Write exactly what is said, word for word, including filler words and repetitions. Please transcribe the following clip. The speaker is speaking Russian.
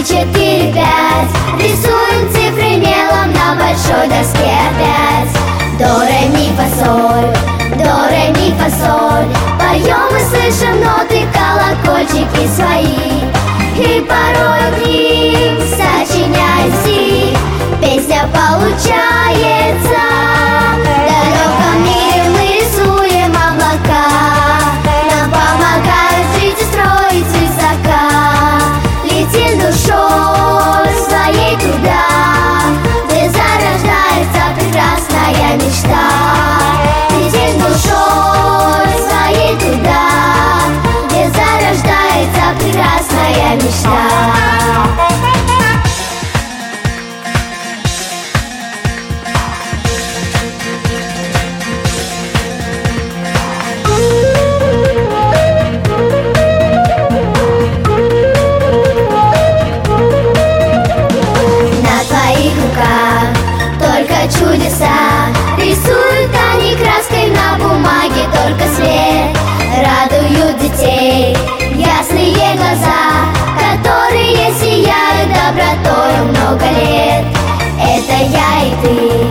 четыре, пять. Рисуем цифры мелом на большой доске опять. До, ре, ми, фа, соль, до, ре, ми, фа, соль. Поем и слышим ноты, колокольчики свои. И порой к ним сочиняем стих. Песня получается. В далеком мире мы рисуем облака. Нам помогают жить и строить высока. Летим душой своей туда, где зарождается прекрасная мечта. Летим душой своей туда, где зарождается прекрасная мечта. Чудеса рисуют они краской на бумаге, только свет радуют детей. Ясные глаза, которые сияют добротою много лет. Это я и ты.